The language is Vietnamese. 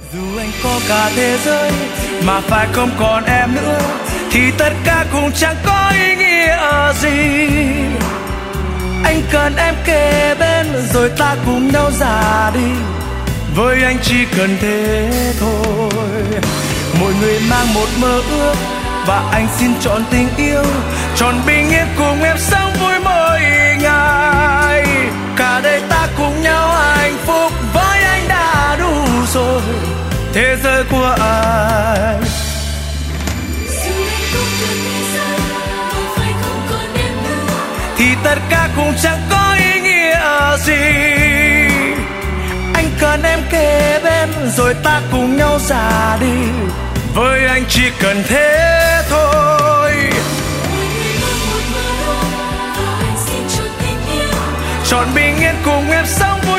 Dù anh có cả thế giới mà phải không còn em nữa thì tất cả cũng chẳng có ý nghĩa gì. Anh cần em kề bên rồi ta cùng nhau già đi, với anh chỉ cần thế thôi. Mỗi người mang một mơ ước và anh xin chọn tình yêu, chọn bình yên cùng em sống vui mỗi ngày. Cả đời ta cùng nhau hạnh phúc, với anh đã đủ rồi, thế giới của anh. Thì tất cả cũng chẳng có ý nghĩa gì. Anh cần em kề bên rồi ta cùng nhau già đi, với anh chỉ cần thế thôi. Chọn bình yên cùng em sống vui